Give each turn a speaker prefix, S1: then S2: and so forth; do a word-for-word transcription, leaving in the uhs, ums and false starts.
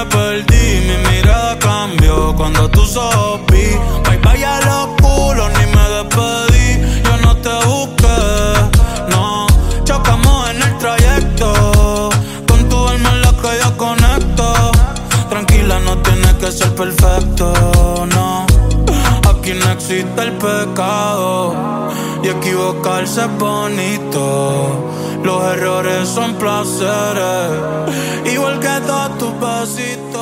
S1: me perdí, mi mirada cambió cuando tú sopí. Bye bye a los culos, ni me despedí. Yo no te busqué, no. Chocamos en el trayecto. Con tu alma en la que yo conecto. Tranquila, no tienes que ser perfecto, no. Aquí no existe el pecado y equivocarse es bonito. Los errores son placeres, igual que todos tus besitos.